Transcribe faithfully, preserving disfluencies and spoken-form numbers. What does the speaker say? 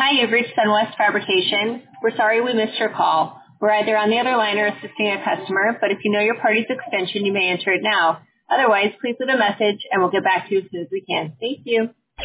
Hi, you've reached Sunwest Fabrication. We're sorry we missed your call. We're either on the other line or assisting a customer, but if you know your party's extension, you may enter it now. Otherwise, please leave a message and we'll get back to you as soon as we can. Thank you.